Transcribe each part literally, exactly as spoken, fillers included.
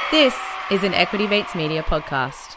This is an Equity Mates Media podcast.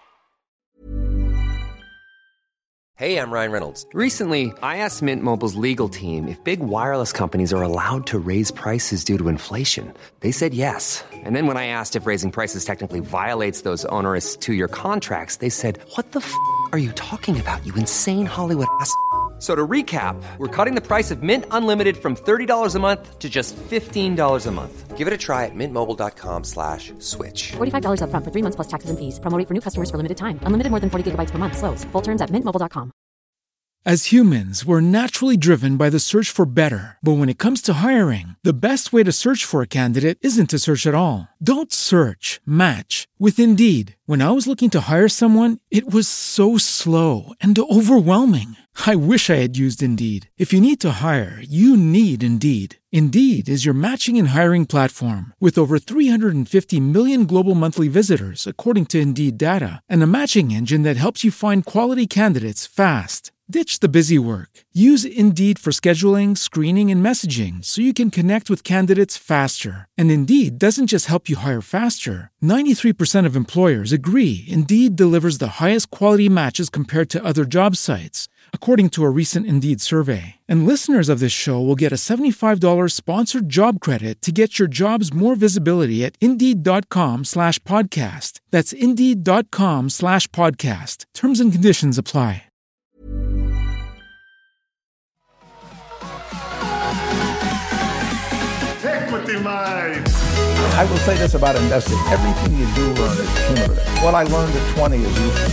Hey, I'm Ryan Reynolds. Recently, I asked Mint Mobile's legal team if big wireless companies are allowed to raise prices due to inflation. They said yes. And then when I asked if raising prices technically violates those onerous two-year contracts, they said, what the f*** are you talking about, you insane Hollywood ass f- So to recap, we're cutting the price of Mint Unlimited from thirty dollars a month to just fifteen dollars a month. Give it a try at mintmobile.com slash switch. forty-five dollars up front for three months plus taxes and fees. Promo rate for new customers for limited time. Unlimited more than forty gigabytes per month. Slows full terms at mint mobile dot com. As humans, we're naturally driven by the search for better. But when it comes to hiring, the best way to search for a candidate isn't to search at all. Don't search, match with Indeed. When I was looking to hire someone, it was so slow and overwhelming. I wish I had used Indeed. If you need to hire, you need Indeed. Indeed is your matching and hiring platform with over three hundred fifty million global monthly visitors, according to Indeed data, and a matching engine that helps you find quality candidates fast. Ditch the busy work. Use Indeed for scheduling, screening, and messaging so you can connect with candidates faster. And Indeed doesn't just help you hire faster. ninety-three percent of employers agree Indeed delivers the highest quality matches compared to other job sites, according to a recent Indeed survey. And listeners of this show will get a seventy-five dollars sponsored job credit to get your jobs more visibility at Indeed.com slash podcast. That's Indeed.com slash podcast. Terms and conditions apply. Equity Mates. I will say this about investing. Everything you do learn is cumulative. What I learned at twenty is useful.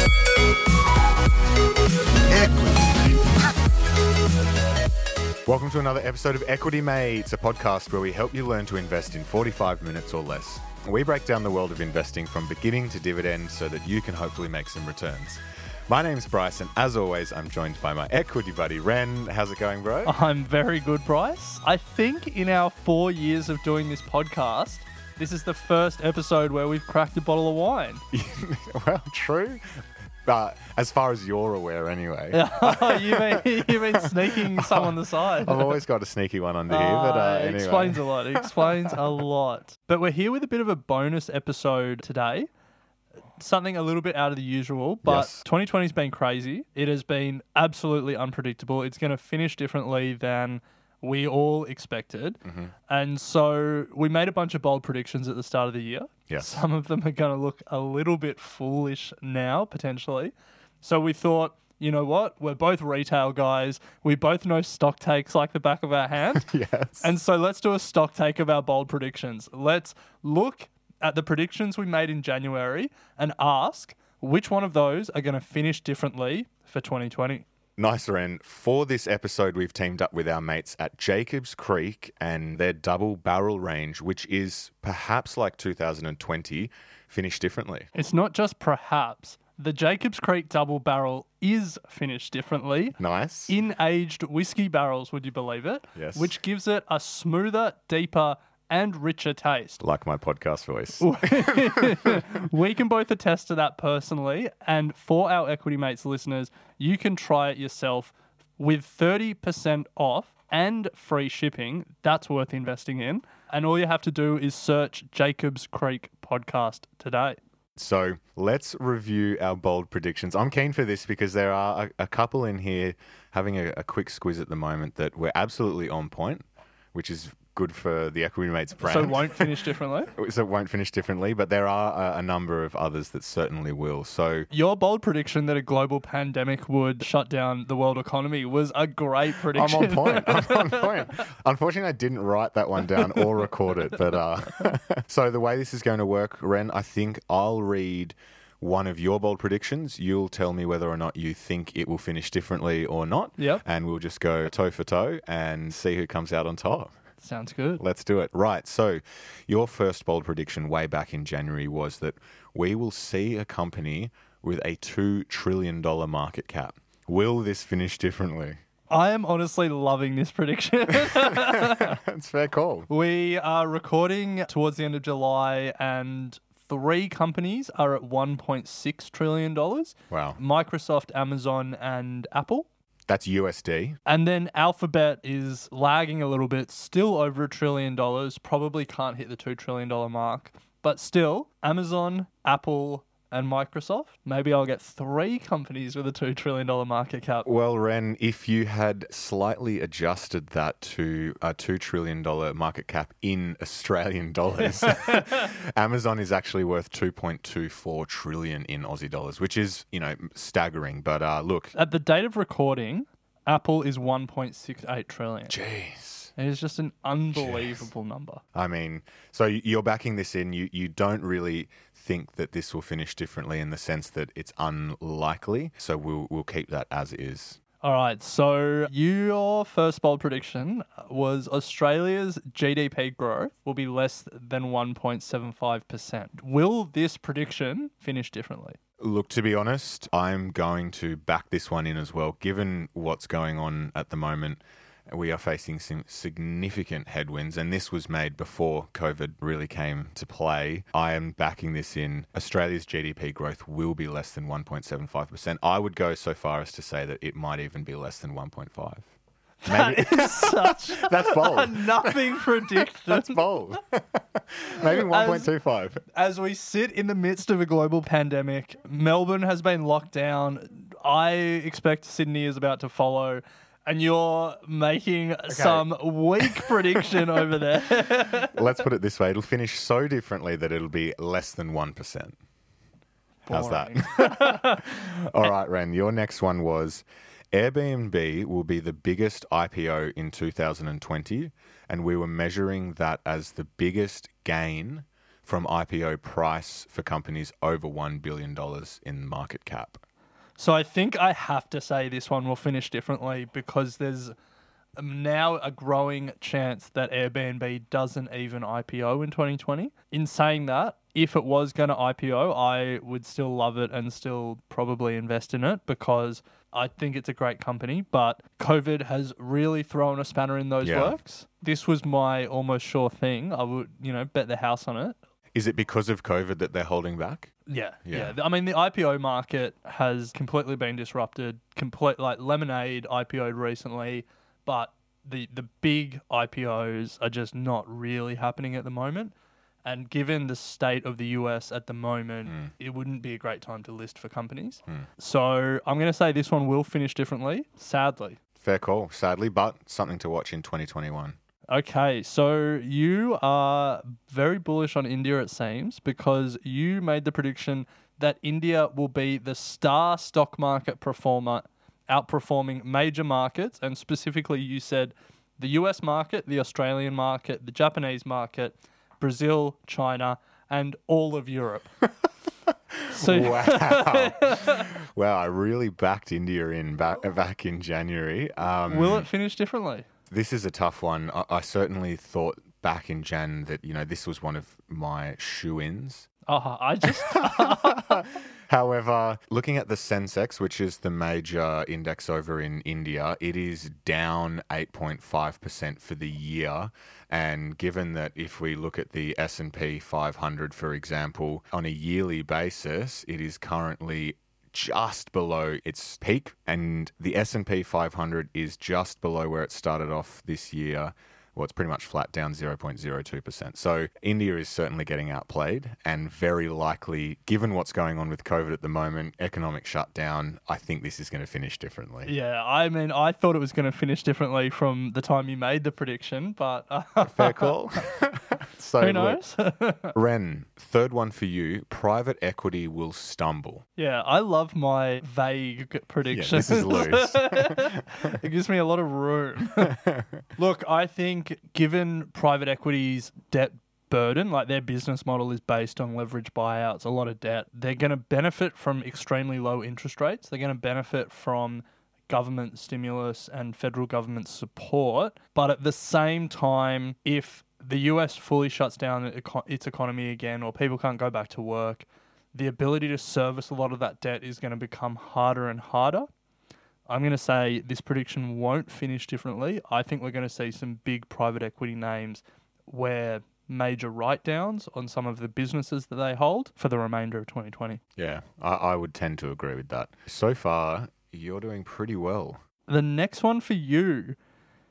Equity. Welcome to another episode of Equity Mates, a podcast where we help you learn to invest in forty-five minutes or less. We break down the world of investing from beginning to dividend so that you can hopefully make some returns. My name's Bryce, and as always, I'm joined by my equity buddy, Ren. How's it going, bro? I'm very good, Bryce. I think in our four years of doing this podcast, this is the first episode where we've cracked a bottle of wine. Well, true. But as far as you're aware, anyway. you mean you mean sneaking some on the side? I've always got a sneaky one under here, but uh, uh, anyway. It explains a lot. It explains a lot. But we're here with a bit of a bonus episode today. Something a little bit out of the usual, but yes. twenty twenty has been crazy. It has been absolutely unpredictable. It's going to finish differently than we all expected. Mm-hmm. And so we made a bunch of bold predictions at the start of the year. Yes. Some of them are going to look a little bit foolish now, potentially. So we thought, you know what? We're both retail guys. We both know stock takes like the back of our hand. Yes. And so let's do a stock take of our bold predictions. Let's look at the predictions we made in January and ask which one of those are going to finish differently for twenty twenty. Nice, Ren. For this episode, we've teamed up with our mates at Jacobs Creek and their double barrel range, which is perhaps like two thousand twenty, finished differently. It's not just perhaps. The Jacobs Creek double barrel is finished differently. Nice. In aged whiskey barrels, would you believe it? Yes. Which gives it a smoother, deeper, and richer taste. Like my podcast voice. We can both attest to that personally. And for our Equity Mates listeners, you can try it yourself with thirty percent off and free shipping. That's worth investing in. And all you have to do is search Jacobs Creek Podcast today. So let's review our bold predictions. I'm keen for this because there are a, a couple in here having a, a quick squiz at the moment that we're absolutely on point, which is good for the Equity Mates brand. So it won't finish differently? So it won't finish differently, but there are a, a number of others that certainly will. So your bold prediction that a global pandemic would shut down the world economy was a great prediction. I'm on point. I'm on point. Unfortunately, I didn't write that one down or record it. But uh, so the way this is going to work, Ren, I think I'll read one of your bold predictions. You'll tell me whether or not you think it will finish differently or not. Yep. And we'll just go toe for toe and see who comes out on top. Sounds good. Let's do it. Right. So your first bold prediction way back in January was that we will see a company with a two trillion dollars market cap. Will this finish differently? I am honestly loving this prediction. It's fair call. We are recording towards the end of July and three companies are at one point six trillion dollars. Wow. Microsoft, Amazon, and Apple. That's U S D. And then Alphabet is lagging a little bit, still over a trillion dollars, probably can't hit the two trillion dollars mark But still, Amazon, Apple, and Microsoft. Maybe I'll get three companies with a two trillion dollars market cap. Well, Ren, if you had slightly adjusted that to a two trillion dollars market cap in Australian dollars, Amazon is actually worth two point two four trillion in Aussie dollars, which is, you know, staggering. But uh, look. At the date of recording, Apple is one point six eight trillion. Jeez. It is just an unbelievable Jeez. number. I mean, so you're backing this in. You you don't really think that this will finish differently in the sense that it's unlikely. So we'll we'll keep that as is. All right. So your first bold prediction was Australia's G D P growth will be less than one point seven five percent. Will this prediction finish differently? Look, to be honest, I'm going to back this one in as well. Given what's going on at the moment, we are facing some significant headwinds, and this was made before COVID really came to play. I am backing this in. Australia's G D P growth will be less than one point seven five percent. I would go so far as to say that it might even be less than one point five. Maybe. That is such That's bold. a nothing prediction. That's bold. Maybe one point two five. As, as we sit in the midst of a global pandemic, Melbourne has been locked down. I expect Sydney is about to follow. And you're making okay. some weak prediction over there. Let's put it this way. It'll finish so differently that it'll be less than one percent. How's that? All right, Ren, your next one was Airbnb will be the biggest I P O in two thousand twenty, and we were measuring that as the biggest gain from I P O price for companies over one billion dollars in market cap. So I think I have to say this one will finish differently because there's now a growing chance that Airbnb doesn't even I P O in twenty twenty. In saying that, if it was going to I P O, I would still love it and still probably invest in it because I think it's a great company, but COVID has really thrown a spanner in those yeah. works. This was my almost sure thing. I would, you know, bet the house on it. Is it because of COVID that they're holding back? Yeah, yeah, yeah. I mean, the I P O market has completely been disrupted. Complete, like Lemonade I P O'd recently, but the the big I P Os are just not really happening at the moment. And given the state of the U S at the moment, mm. it wouldn't be a great time to list for companies. Mm. So I'm going to say this one will finish differently, sadly. Fair call, sadly, but something to watch in twenty twenty-one. Okay, so you are very bullish on India, it seems, because you made the prediction that India will be the star stock market performer, outperforming major markets, and specifically you said the U S market, the Australian market, the Japanese market, Brazil, China, and all of Europe. So wow. Wow, I really backed India in back, back in January. Um, will it finish differently? This is a tough one. I, I certainly thought back in Jan that, you know, this was one of my shoo-ins. Oh, I just... However, looking at the Sensex, which is the major index over in India, it is down eight point five percent for the year. And given that if we look at the S and P five hundred, for example, on a yearly basis, it is currently just below its peak, and the S and P five hundred is just below where it started off this year. Well, it's pretty much flat, down zero point zero two percent. So India is certainly getting outplayed, and very likely, given what's going on with COVID at the moment, economic shutdown, I think this is going to finish differently. Yeah, I mean, I thought it was going to finish differently from the time you made the prediction, but... Uh, Fair call. So, who knows? Look, Ren, third one for you, private equity will stumble. Yeah, I love my vague predictions. Yeah, this is loose. It gives me a lot of room. Look, I think given private equity's debt burden, like their business model is based on leverage buyouts, a lot of debt, they're going to benefit from extremely low interest rates. They're going to benefit from government stimulus and federal government support. But at the same time, if the U S fully shuts down its economy again, or people can't go back to work, the ability to service a lot of that debt is going to become harder and harder. I'm going to say this prediction won't finish differently. I think we're going to see some big private equity names where major write-downs on some of the businesses that they hold for the remainder of twenty twenty. Yeah, I, I would tend to agree with that. So far, you're doing pretty well. The next one for you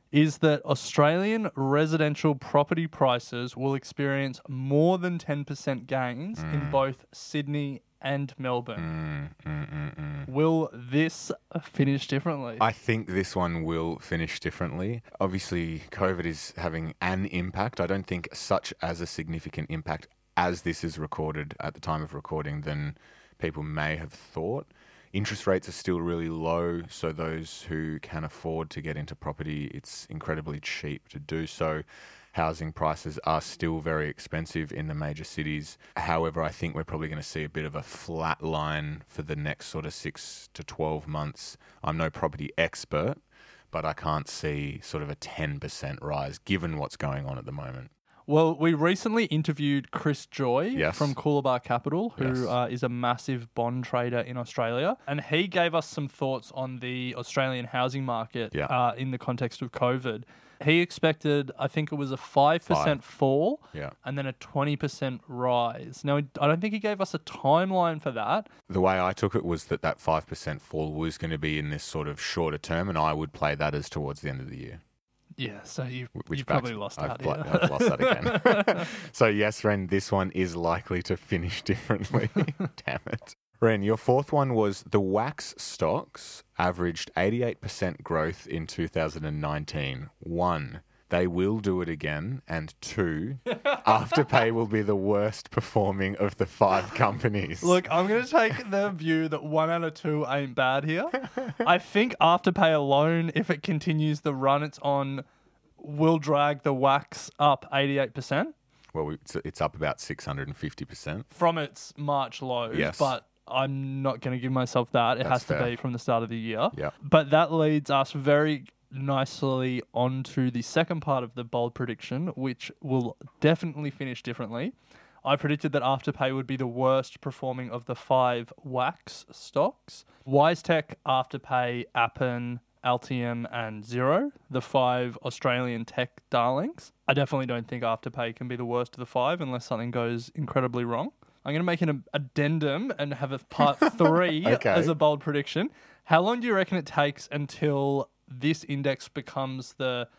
is that Australian residential property prices will experience more than ten percent gains mm. in both Sydney and Melbourne. Mm, mm, mm, mm. Will this finish differently? I think this one will finish differently. Obviously, COVID is having an impact. I don't think such as a significant impact as this is recorded at the time of recording than people may have thought. Interest rates are still really low, so those who can afford to get into property, it's incredibly cheap to do so. Housing prices are still very expensive in the major cities. However, I think we're probably going to see a bit of a flat line for the next sort of six to twelve months. I'm no property expert, but I can't see sort of a ten percent rise given what's going on at the moment. Well, we recently interviewed Chris Joy yes. from Coolabah Capital, who yes. uh, is a massive bond trader in Australia. And he gave us some thoughts on the Australian housing market yeah. uh, in the context of COVID. He expected, I think it was a five percent Five. fall yeah. and then a twenty percent rise. Now, I don't think he gave us a timeline for that. The way I took it was that that five percent fall was going to be in this sort of shorter term, and I would play that as towards the end of the year. Yeah, so you Which you backs- probably lost I've out bl- here. I've lost that again. So yes, Ren, this one is likely to finish differently. Damn it. Ren, your fourth one was the wax stocks averaged eighty-eight percent growth in two thousand nineteen. One, they will do it again. And two, Afterpay will be the worst performing of the five companies. Look, I'm going to take the view that one out of two ain't bad here. I think Afterpay alone, if it continues the run it's on, will drag the wax up eighty-eight percent. Well, it's, it's up about six hundred fifty percent. From its March lows, Yes. but I'm not going to give myself that. It That's has to fair. be from the start of the year. Yeah. But that leads us very nicely onto the second part of the bold prediction, which will definitely finish differently. I predicted that Afterpay would be the worst performing of the five wax stocks. WiseTech, Afterpay, Appen, Altium and Xero, the five Australian tech darlings. I definitely don't think Afterpay can be the worst of the five unless something goes incredibly wrong. I'm going to make an addendum and have a part three Okay. as a bold prediction. How long do you reckon it takes until this index becomes the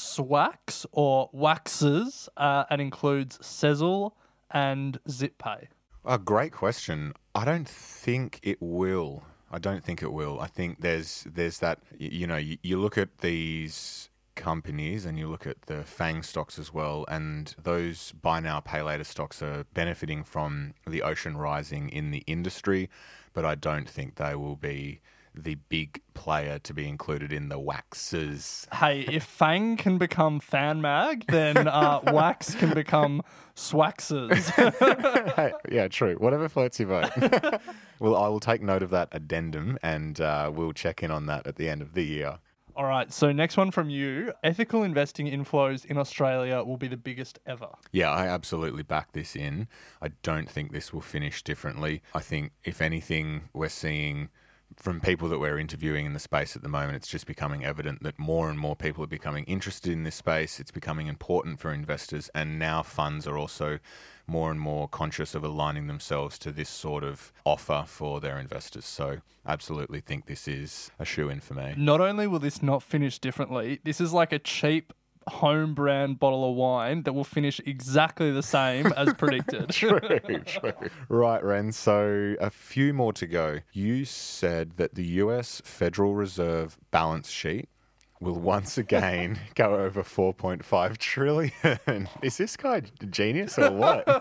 SWAX or waxes uh, and includes Sezzle and ZipPay? A great question. I don't think it will. I don't think it will. I think there's there's that, y- you know, you, you look at these companies and you look at the FANG stocks as well, and those buy now, pay later stocks are benefiting from the ocean rising in the industry, but I don't think they will be the big player to be included in the waxes. Hey, if FANG can become FanMag, then uh, Wax can become Swaxes. Hey, yeah, true. Whatever floats your boat. Well, I will take note of that addendum and uh, we'll check in on that at the end of the year. All right, so next one from you. Ethical investing inflows in Australia will be the biggest ever. Yeah, I absolutely back this in. I don't think this will finish differently. I think, if anything, we're seeing from people that we're interviewing in the space at the moment, it's just becoming evident that more and more people are becoming interested in this space. It's becoming important for investors, and now funds are also more and more conscious of aligning themselves to this sort of offer for their investors. So absolutely think this is a shoe-in for me. Not only will this not finish differently, this is like a cheap home brand bottle of wine that will finish exactly the same as predicted. True, true. Right, Ren. So a few more to go. You said that the U S Federal Reserve balance sheet will once again go over four point five trillion. Is this guy a genius or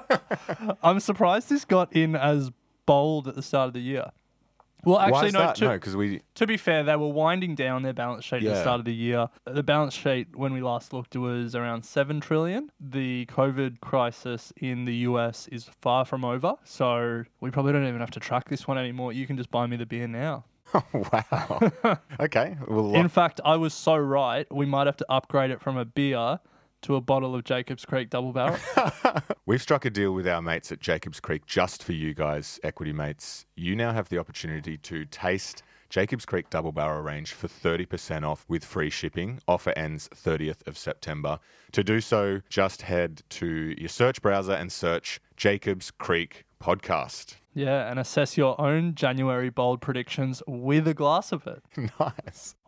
what? I'm surprised this got in as bold at the start of the year. Well, Why actually, is no. that? To, No, because we... to be fair, they were winding down their balance sheet at the Yeah. start of the year. The balance sheet, when we last looked, was around seven trillion. The COVID crisis in the U S is far from over, so we probably don't even have to track this one anymore. You can just buy me the beer now. Oh, wow. Okay. Well, In fact, I was so right, we might have to upgrade it from a beer to a bottle of Jacobs Creek Double Barrel. We've struck a deal with our mates at Jacobs Creek just for you guys, equity mates. You now have the opportunity to taste Jacobs Creek Double Barrel range for thirty percent off with free shipping. Offer ends thirtieth of September. To do so, just head to your search browser and search Jacobs Creek Podcast. Yeah, and assess your own January bold predictions with a glass of it. Nice.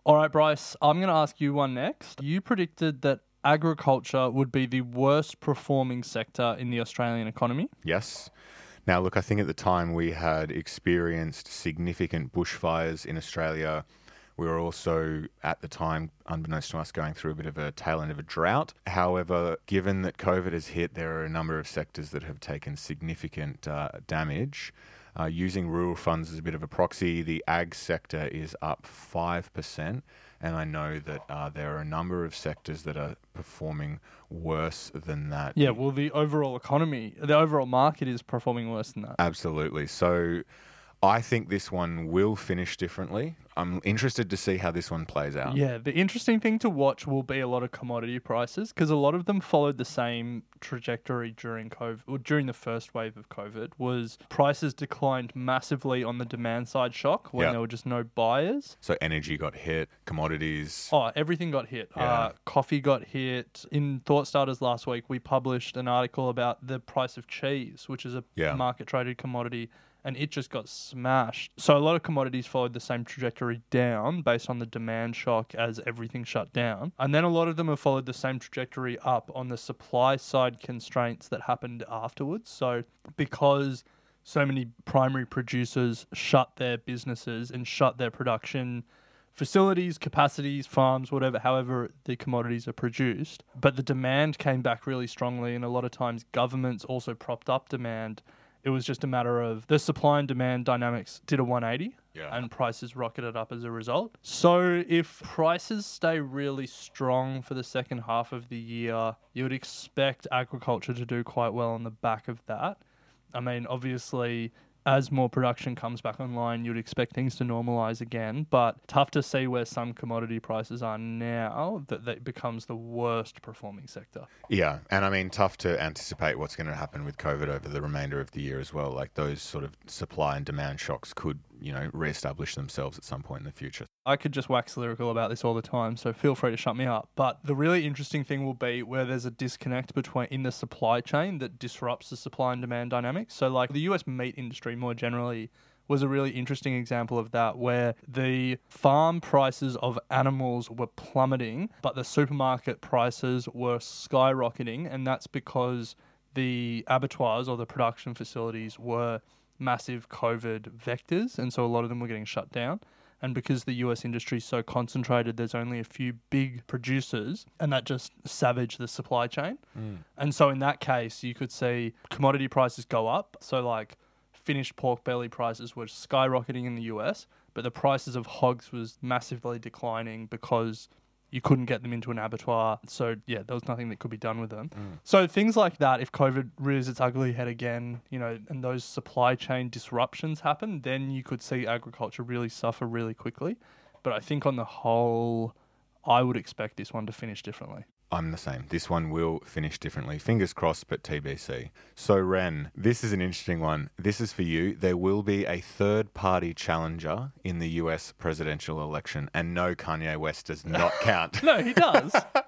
All right, Bryce, I'm going to ask you one next. You predicted that agriculture would be the worst performing sector in the Australian economy. Yes. Now, look, I think at the time we had experienced significant bushfires in Australia. We were also, at the time, unbeknownst to us, going through a bit of a tail end of a drought. However, given that COVID has hit, there are a number of sectors that have taken significant uh, damage. Uh, using rural funds as a bit of a proxy, the ag sector is up five percent. And I know that uh, there are a number of sectors that are performing worse than that. Yeah, well, the overall economy, the overall market is performing worse than that. Absolutely. So I think this one will finish differently. I'm interested to see how this one plays out. Yeah, the interesting thing to watch will be a lot of commodity prices because a lot of them followed the same trajectory during COVID, or during the first wave of COVID, was prices declined massively on the demand side shock when Yep. there were just no buyers. So energy got hit, commodities. Oh, everything got hit. Yeah. Uh, coffee got hit. In Thought Starters last week, we published an article about the price of cheese, which is a Yeah. market-traded commodity, and it just got smashed. So a lot of commodities followed the same trajectory down based on the demand shock as everything shut down. And then a lot of them have followed the same trajectory up on the supply side constraints that happened afterwards. So because so many primary producers shut their businesses and shut their production facilities, capacities, farms, whatever, however the commodities are produced. But the demand came back really strongly, and a lot of times governments also propped up demand. It was just a matter of the supply and demand dynamics did a one eighty Yeah. and prices rocketed up as a result. So if prices stay really strong for the second half of the year, you would expect agriculture to do quite well on the back of that. I mean, obviously, as more production comes back online, you'd expect things to normalise again, but tough to see where some commodity prices are now that that becomes the worst performing sector. Yeah, and I mean, tough to anticipate what's going to happen with COVID over the remainder of the year as well. Like those sort of supply and demand shocks could, you know, reestablish themselves at some point in the future. I could just wax lyrical about this all the time, so feel free to shut me up. But the really interesting thing will be where there's a disconnect between in the supply chain that disrupts the supply and demand dynamics. So like the U S meat industry more generally was a really interesting example of that, where the farm prices of animals were plummeting, but the supermarket prices were skyrocketing, and that's because the abattoirs or the production facilities were massive COVID vectors, and so a lot of them were getting shut down. And because the U S industry is so concentrated, there's only a few big producers, and that just savaged the supply chain. Mm. And so in that case, you could see commodity prices go up. So like finished pork belly prices were skyrocketing in the U S, but the prices of hogs was massively declining because you couldn't get them into an abattoir. So, yeah, there was nothing that could be done with them. Mm. So things like that, if COVID rears its ugly head again, you know, and those supply chain disruptions happen, then you could see agriculture really suffer really quickly. But I think on the whole, I would expect this one to finish differently. I'm the same. This one will finish differently. Fingers crossed, but T B C. So, Ren, this is an interesting one. This is for you. There will be a third-party challenger in the U S presidential election, and no, Kanye West does not count. No, he does.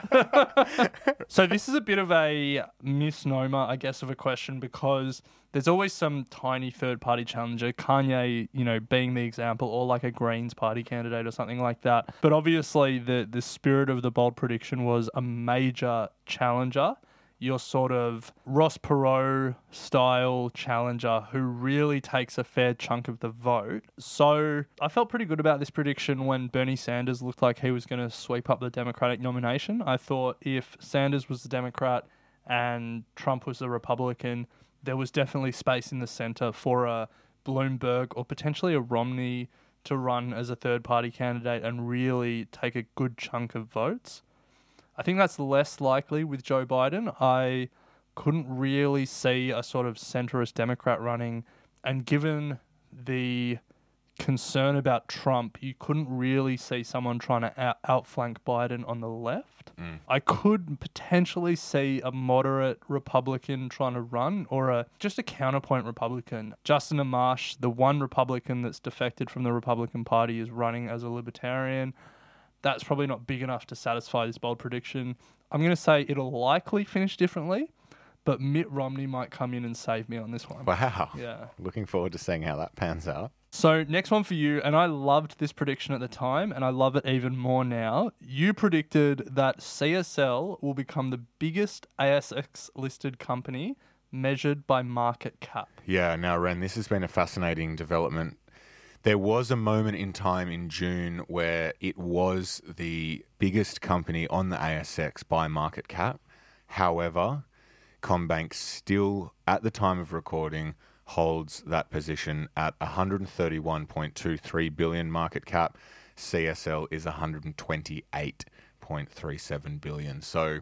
So this is a bit of a misnomer, I guess, of a question, because there's always some tiny third-party challenger, Kanye, you know, being the example, or like a Greens party candidate or something like that. But obviously the, the spirit of the bold prediction was a major challenger, your sort of Ross Perot style challenger who really takes a fair chunk of the vote. So I felt pretty good about this prediction when Bernie Sanders looked like he was going to sweep up the Democratic nomination. I thought if Sanders was the Democrat and Trump was the Republican, there was definitely space in the centre for a Bloomberg or potentially a Romney to run as a third-party candidate and really take a good chunk of votes. I think that's less likely with Joe Biden. I couldn't really see a sort of centrist Democrat running, and given the concern about Trump, you couldn't really see someone trying to out- outflank Biden on the left. Mm. I could potentially see a moderate Republican trying to run, or a just a counterpoint Republican. Justin Amash, the one Republican that's defected from the Republican Party, is running as a libertarian. That's probably not big enough to satisfy this bold prediction. I'm going to say it'll likely finish differently, but Mitt Romney might come in and save me on this one. Wow. Yeah. Looking forward to seeing how that pans out. So next one for you, and I loved this prediction at the time, and I love it even more now. You predicted that C S L will become the biggest A S X-listed company measured by market cap. Yeah, now, Ren, this has been a fascinating development. There was a moment in time in June where it was the biggest company on the A S X by market cap. However, CommBank still, at the time of recording, holds that position at one hundred thirty-one point two three billion market cap. C S L is one hundred twenty-eight point three seven billion. So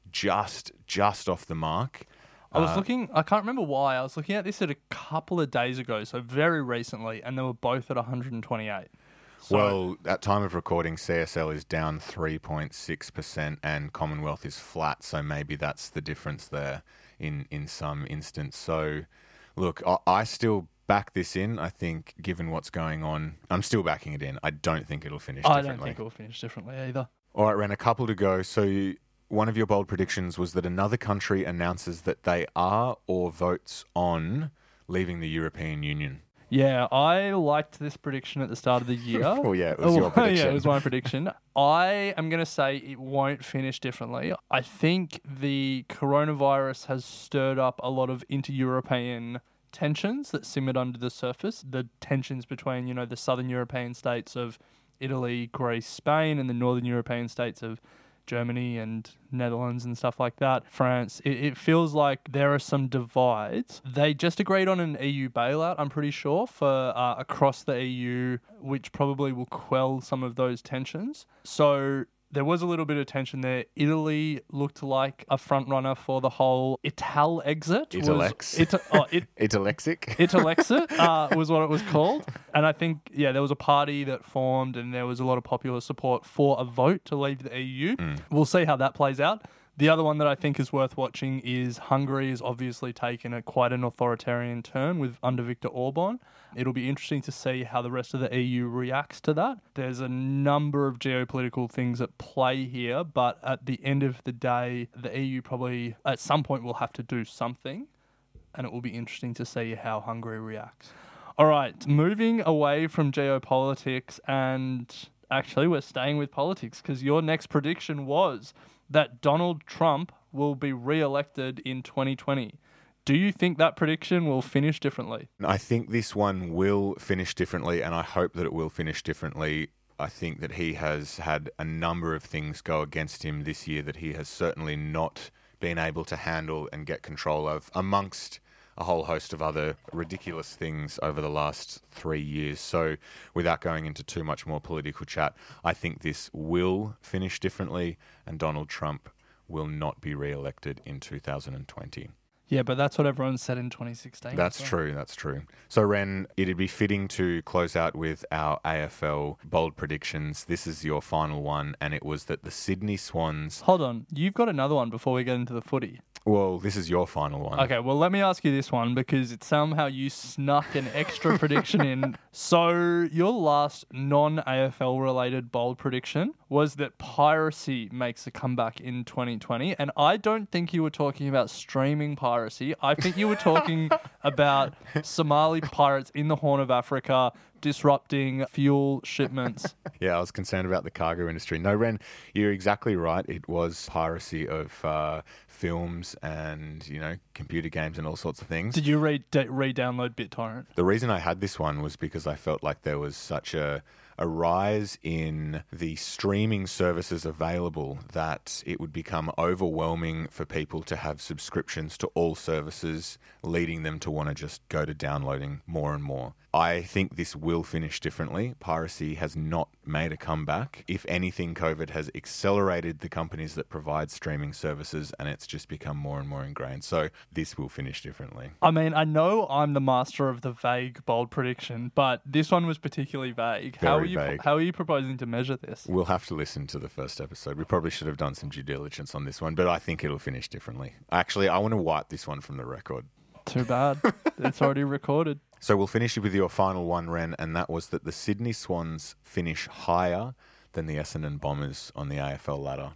just just off the mark. I was Uh, looking, I can't remember why, I was looking at this at a couple of days ago, so very recently, and they were both at one hundred twenty-eight. So, Well, at time of recording, C S L is down three point six percent and Commonwealth is flat, so maybe that's the difference there in, in some instance. So, look, I, I still back this in. I think, given what's going on, I'm still backing it in. I don't think it'll finish I differently. don't think it will finish differently either. All right, Ren, a couple to go. So you, one of your bold predictions was that another country announces that they are or votes on leaving the European Union. Yeah, I liked this prediction at the start of the year. Oh, yeah, it was your Oh, prediction. Yeah, it was my prediction. I am going to say it won't finish differently. I think the coronavirus has stirred up a lot of inter-European tensions that simmered under the surface. The tensions between, you know, the southern European states of Italy, Greece, Spain, and the northern European states of Germany and Netherlands and stuff like that, France. It, it feels like there are some divides. They just agreed on an E U bailout, I'm pretty sure, for uh, across the E U, which probably will quell some of those tensions. So there was a little bit of tension there. Italy looked like a front runner for the whole Ital exit. Italex. Was, it, oh, it, Italexic. Italexit uh, was what it was called. And I think, yeah, there was a party that formed and there was a lot of popular support for a vote to leave the E U. Mm. We'll see how that plays out. The other one that I think is worth watching is Hungary has obviously taken a quite an authoritarian turn with under Viktor Orban. It'll be interesting to see how the rest of the E U reacts to that. There's a number of geopolitical things at play here, but at the end of the day, the E U probably at some point will have to do something, and it will be interesting to see how Hungary reacts. All right, moving away from geopolitics, and actually we're staying with politics because your next prediction was that Donald Trump will be re-elected in twenty twenty. Do you think that prediction will finish differently? I think this one will finish differently, and I hope that it will finish differently. I think that he has had a number of things go against him this year that he has certainly not been able to handle and get control of, amongst a whole host of other ridiculous things over the last three years. So without going into too much more political chat, I think this will finish differently, and Donald Trump will not be re-elected in two thousand twenty. Yeah, but that's what everyone said in twenty sixteen. That's so. true, that's true. So, Ren, it'd be fitting to close out with our A F L bold predictions. This is your final one, and it was that the Sydney Swans... Hold on, you've got another one before we get into the footy. Well, this is your final one. Okay, well, let me ask you this one because it's somehow you snuck an extra prediction in. So, your last non-A F L-related bold prediction was that piracy makes a comeback in twenty twenty, and I don't think you were talking about streaming piracy. I think you were talking about Somali pirates in the Horn of Africa disrupting fuel shipments. Yeah, I was concerned about the cargo industry. No, Ren, you're exactly right. It was piracy of uh, films and, you know, computer games and all sorts of things. Did you re- de- re-download BitTorrent? The reason I had this one was because I felt like there was such a, a rise in the streaming services available that it would become overwhelming for people to have subscriptions to all services, leading them to want to just go to downloading more and more. I think this will finish differently. Piracy has not made a comeback. If anything, COVID has accelerated the companies that provide streaming services, and it's just become more and more ingrained. So this will finish differently. I mean, I know I'm the master of the vague, bold prediction, but this one was particularly vague. Very how are you? vague. How are you proposing to measure this? We'll have to listen to the first episode. We probably should have done some due diligence on this one, but I think it'll finish differently. Actually, I want to wipe this one from the record. Too bad. It's already recorded. So we'll finish with your final one, Ren, and that was that the Sydney Swans finish higher than the Essendon Bombers on the A F L ladder.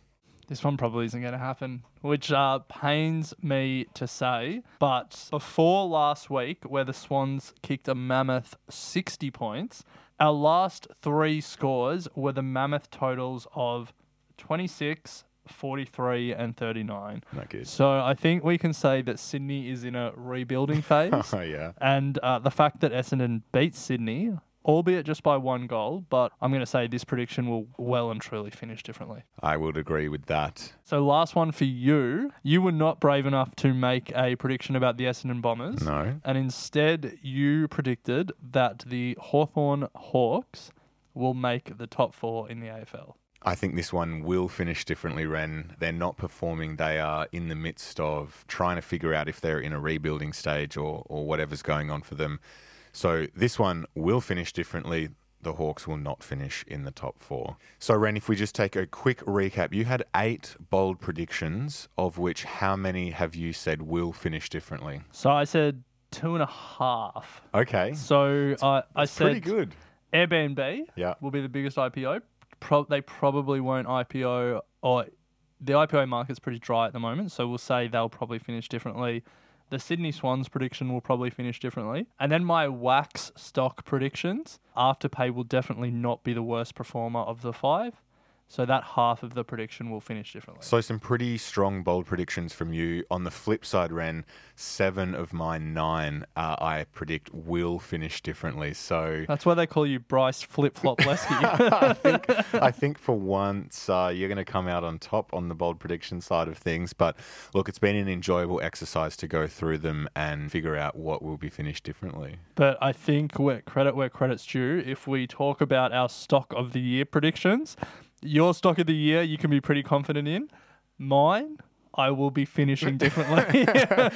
This one probably isn't going to happen, which uh, pains me to say. But before last week, where the Swans kicked a mammoth sixty points, our last three scores were the mammoth totals of twenty-six, forty-three and thirty-nine. Not good. So I think we can say that Sydney is in a rebuilding phase. Oh, yeah. And uh, the fact that Essendon beat Sydney, albeit just by one goal, but I'm going to say this prediction will well and truly finish differently. I would agree with that. So last one for you. You were not brave enough to make a prediction about the Essendon Bombers. No. And instead you predicted that the Hawthorn Hawks will make the top four in the A F L. I think this one will finish differently, Ren. They're not performing. They are in the midst of trying to figure out if they're in a rebuilding stage or, or whatever's going on for them. So this one will finish differently. The Hawks will not finish in the top four. So, Ren, if we just take a quick recap, you had eight bold predictions, of which how many have you said will finish differently? So I said two and a half. Okay. So I, I That's said pretty good. Airbnb Yeah. will be the biggest I P O. Pro- they probably won't I P O, or the I P O market's pretty dry at the moment, so we'll say they'll probably finish differently. The Sydney Swans prediction will probably finish differently. And then my wax stock predictions, Afterpay will definitely not be the worst performer of the five. So that half of the prediction will finish differently. So some pretty strong, bold predictions from you. On the flip side, Ren, seven of my nine uh, I predict will finish differently. So that's why they call you Bryce Flip-Flop Lesky. I think I think for once uh, you're going to come out on top on the bold prediction side of things. But look, it's been an enjoyable exercise to go through them and figure out what will be finished differently. But I think where credit where credit's due, if we talk about our stock of the year predictions, your stock of the year you can be pretty confident in. Mine, I will be finishing differently.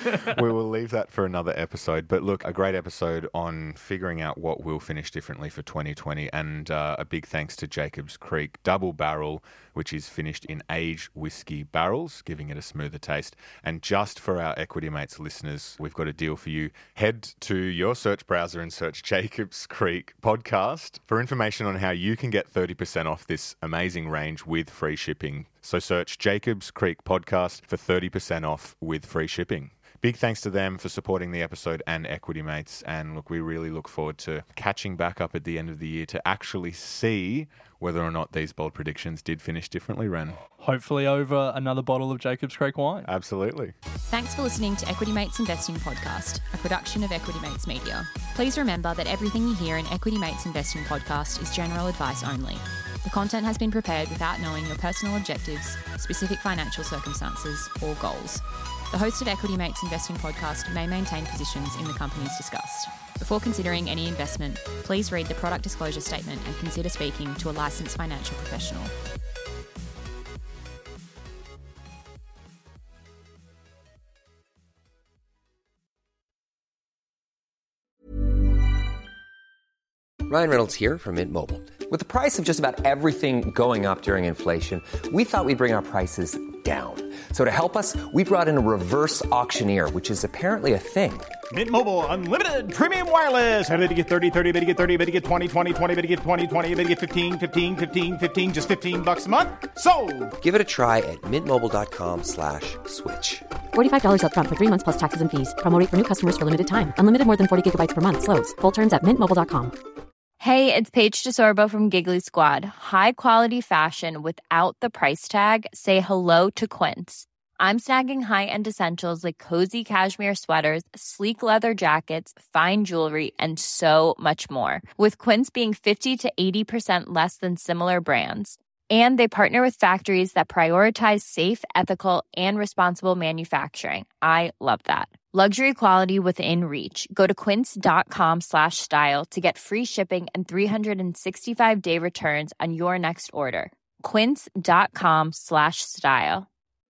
We will leave that for another episode. But look, a great episode on figuring out what will finish differently for twenty twenty. And uh, a big thanks to Jacobs Creek Double Barrel, which is finished in aged whiskey barrels, giving it a smoother taste. And just for our Equity Mates listeners, we've got a deal for you. Head to your search browser and search Jacobs Creek Podcast for information on how you can get thirty percent off this amazing range with free shipping. So search Jacobs Creek Podcast for thirty percent off with free shipping. Big thanks to them for supporting the episode and Equity Mates. And look, we really look forward to catching back up at the end of the year to actually see whether or not these bold predictions did finish differently, Ren. Hopefully over another bottle of Jacobs Creek wine. Absolutely. Thanks for listening to Equity Mates Investing Podcast, a production of Equity Mates Media. Please remember that everything you hear in Equity Mates Investing Podcast is general advice only. The content has been prepared without knowing your personal objectives, specific financial circumstances, or goals. The host of Equity Mates Investing Podcast may maintain positions in the companies discussed. Before considering any investment, please read the product disclosure statement and consider speaking to a licensed financial professional. Ryan Reynolds here from Mint Mobile. With the price of just about everything going up during inflation, we thought we'd bring our prices down. So to help us, we brought in a reverse auctioneer, which is apparently a thing. Mint Mobile Unlimited Premium Wireless. How to get thirty, thirty, how to get thirty, how to get twenty, twenty, twenty, how to get twenty, twenty, how to get fifteen, fifteen, fifteen, fifteen, just fifteen bucks a month? Sold! Give it a try at mintmobile.com slash switch. forty-five dollars up front for three months plus taxes and fees. Promo rate for new customers for limited time. Unlimited more than forty gigabytes per month. Slows full terms at mint mobile dot com. Hey, it's Paige DeSorbo from Giggly Squad. High quality fashion without the price tag. Say hello to Quince. I'm snagging high-end essentials like cozy cashmere sweaters, sleek leather jackets, fine jewelry, and so much more. With Quince being fifty to eighty percent less than similar brands. And they partner with factories that prioritize safe, ethical, and responsible manufacturing. I love that. Luxury quality within reach. Go to quince.com slash style to get free shipping and three sixty-five day returns on your next order. Quince.com slash style.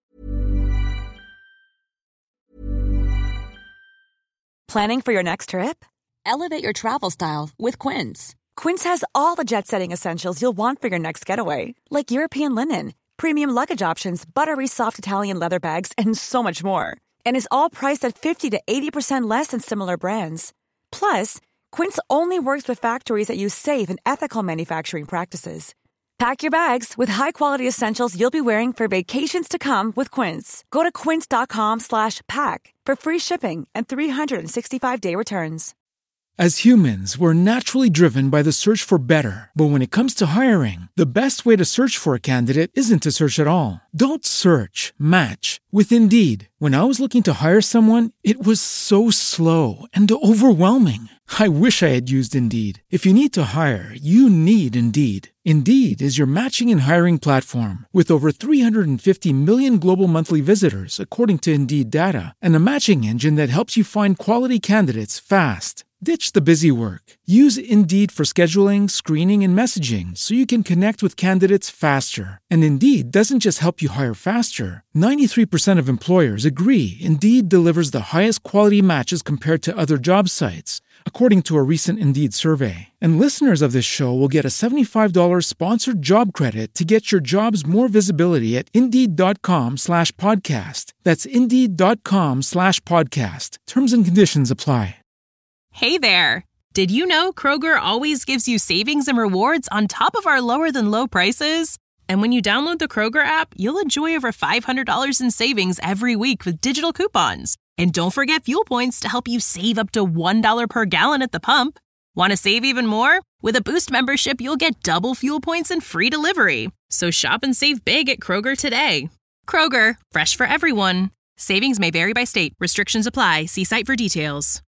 Planning for your next trip? Elevate your travel style with Quince. Quince has all the jet-setting essentials you'll want for your next getaway, like European linen, premium luggage options, buttery soft Italian leather bags, and so much more. And is all priced at fifty to eighty percent less than similar brands. Plus, Quince only works with factories that use safe and ethical manufacturing practices. Pack your bags with high-quality essentials you'll be wearing for vacations to come with Quince. Go to quince.com slash pack for free shipping and three sixty-five day returns. As humans, we're naturally driven by the search for better. But when it comes to hiring, the best way to search for a candidate isn't to search at all. Don't search, match with Indeed. When I was looking to hire someone, it was so slow and overwhelming. I wish I had used Indeed. If you need to hire, you need Indeed. Indeed is your matching and hiring platform with over three hundred fifty million global monthly visitors, according to Indeed data, and a matching engine that helps you find quality candidates fast. Ditch the busy work. Use Indeed for scheduling, screening, and messaging so you can connect with candidates faster. And Indeed doesn't just help you hire faster. ninety-three percent of employers agree Indeed delivers the highest quality matches compared to other job sites, according to a recent Indeed survey. And listeners of this show will get a seventy-five dollars sponsored job credit to get your jobs more visibility at Indeed.com slash podcast. That's Indeed.com slash podcast. Terms and conditions apply. Hey there! Did you know Kroger always gives you savings and rewards on top of our lower-than-low prices? And when you download the Kroger app, you'll enjoy over five hundred dollars in savings every week with digital coupons. And don't forget fuel points to help you save up to one dollar per gallon at the pump. Want to save even more? With a Boost membership, you'll get double fuel points and free delivery. So shop and save big at Kroger today. Kroger, fresh for everyone. Savings may vary by state. Restrictions apply. See site for details.